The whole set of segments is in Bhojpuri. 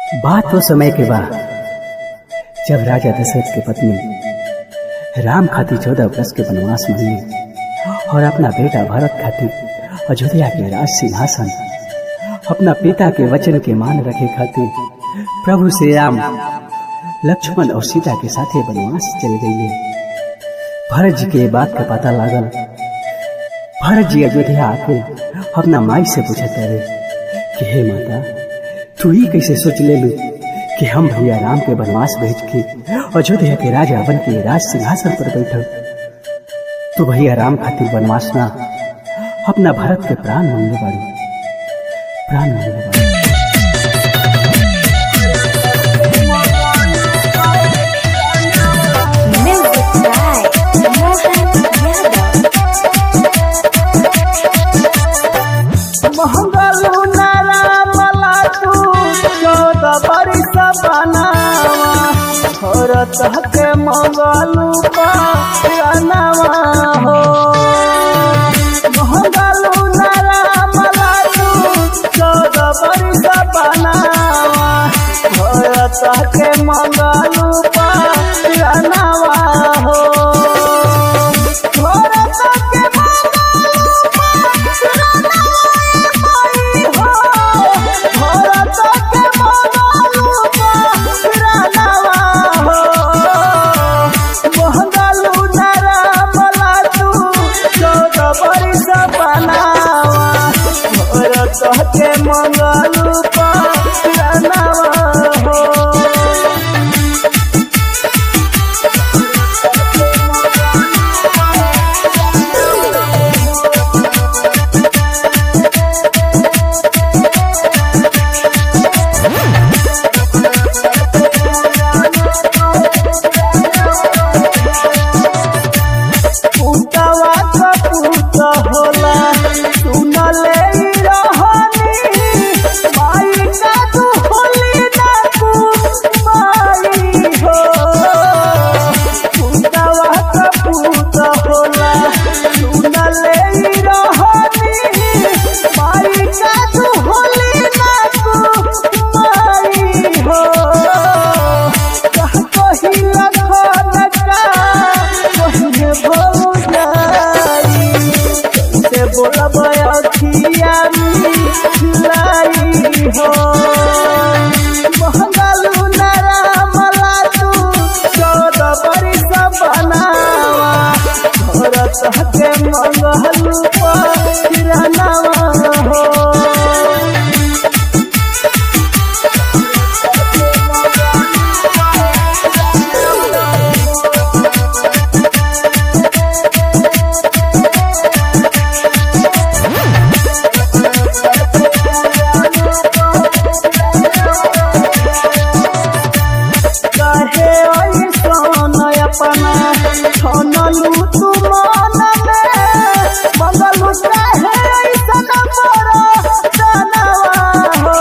बात वो समय के बाद जब राजा दशरथ की पत्नी राम खातिर 14 वर्ष के वनवास मांगने और अपना बेटा भरत खातिर अयोध्या के राज सिंहासन अपना पिता के वचन के मान रखे खातिर प्रभु श्री राम लक्ष्मण और सीता के साथ वनवास चल गए। भरत जी के बात का पता लागल। भरत जी अयोध्या आके अपना माई से पूछते रहे कि हे माता, तू ही कैसे सोच ले लू कि हम भैया राम के वनवास भेज के अयोध्या के राजा बन के राज सिंहासन पर बैठो। तो भैया राम खातिर वनवास ना अपना भरत के प्राण मांगने वाली प्राण मांगने वाली। महंगलू नारामला तू 14 बरिस बनावा भरत के मंगलू पानवा हो। महंगलू नारामला तू 14 बरिस बनावा भरत के मंगलू पानवा हो। के मंगलू पानवा हो। पुतवा का पुत होला सुनले महंगलू नारामला तू 14 बरिस बनावा भरत के मंगलू पानवा हो। अपना छनलू तू मन में मंगलू चाहे ऐसन बड़ा जनवा हो।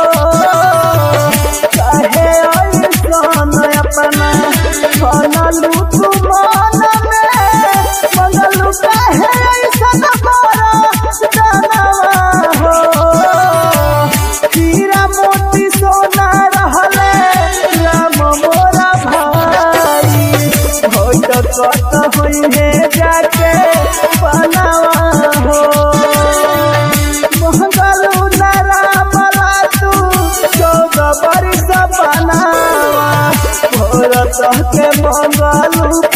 चाहे ऐसन अपना छनलू तू मन में मंगलू चाहे ऐसन बड़ा जनवा हो। हीरा मोती सोना रहले राम मोरा कत हुई है जाके बनावा हो। महंगलू नारामला तू 14 बरिस बनावा भरत के मंगलू